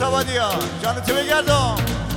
متوادیا جانتو بگردم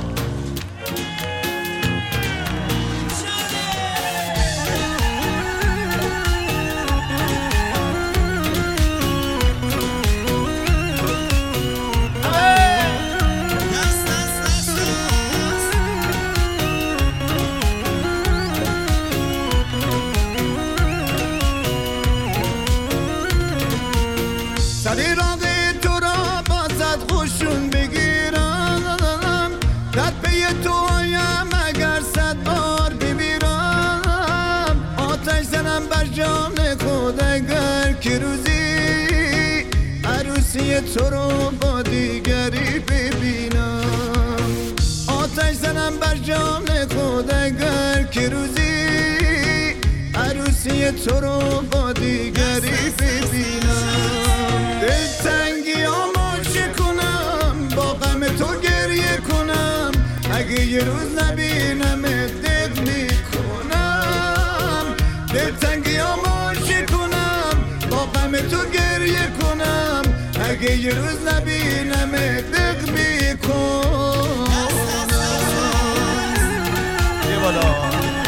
سری راقی تو را بازد خوشون بگیرم در پی تو آیم اگر 100 بار بمیرم آتش زنم بر جان خود اگر که روزی عروسی تو رو با دیگری ببینم آتش زنم بر جان خود اگر که روزی عروسی تو رو با دیگری ببینم دلتنگی آماشه کنم با غم تو گریه کنم اگه یه روز نبینم دق میکنم دلتنگی آماشه کنم با غم تو گریه کنم اگه یه روز نبینم دق میکنم یه بالا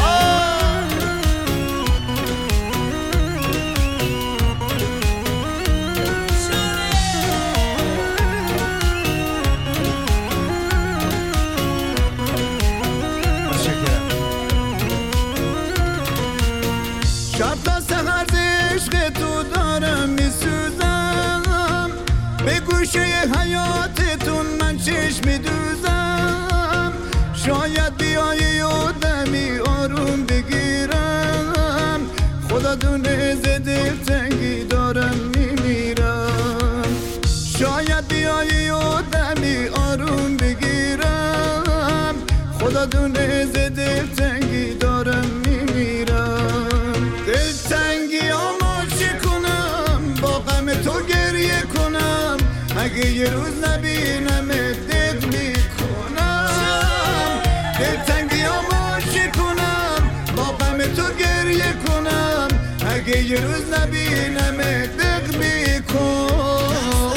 شب تا سحر عشق تو دارم میسوزم به گوشه حیاتتون من چشم دوزم شاید بیایی و دمی آروم بگیرم خدا دونه ز دلتنگی دارم میمیرم شاید بیایی و دمی آروم بگیرم خدا دونه ز دلتنگی دارم میمیرم دلتنگی آماشه کنم با غم تو گریه کنم اگه یه روز نبینم دق میکنم دلتنگی آماشه کنم با غم تو گریه کنم اگه یه روز نبینم دق میکنم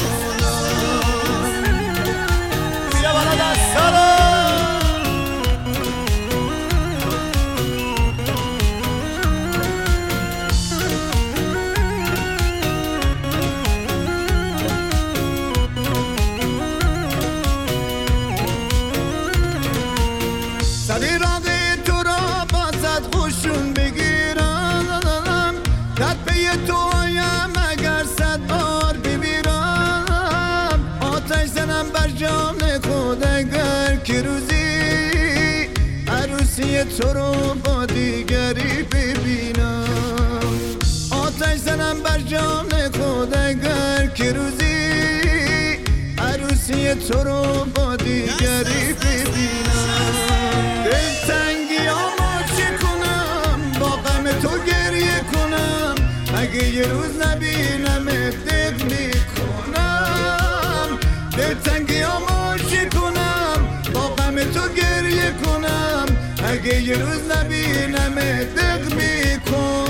بیا بالا دستا رو سری راقی تو را بازد خوشون بگیرم در پی تو آیم اگر 100 بار بمیرم آتش زنم بر جان خود اگر که روزی عروسی تو رو با دیگری ببینم آتش زنم بر جان خود اگر که روزی عروسی تو رو با دیگری ببینم دلتنگی آماشه کنم با غم تو گریه کنم اگه یه روز نبینم دق میکنم دلتنگی آماشه کنم با غم تو گریه کنم اگه یه روز نبینم دق میکنم